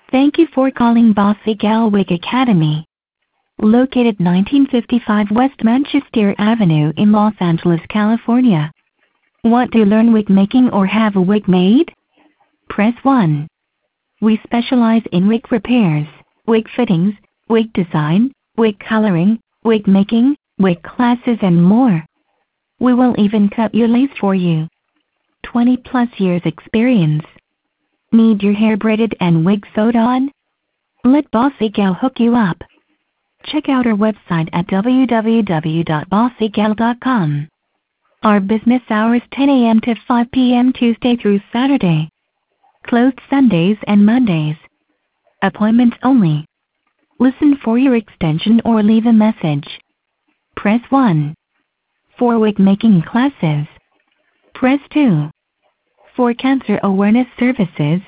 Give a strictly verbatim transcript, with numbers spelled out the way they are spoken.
Thank you for calling Bossy Gal Wig Academy. Located nineteen fifty-five West Manchester Avenue in Los Angeles, California. Want to learn wig making or have a wig made? Press one. We specialize in wig repairs, wig fittings, wig design, wig coloring, wig making, wig classes and more. We will even cut your lace for you. twenty plus years experience. Need your hair braided and wig sewed on? Let Bossy Gal hook you up. Check out our website at w w w dot bossy gal dot com. Our business hours ten a m to five p m Tuesday through Saturday. Closed Sundays and Mondays. Appointments only. Listen for your extension or leave a message. Press one. For wig making classes. Press two. For cancer awareness services,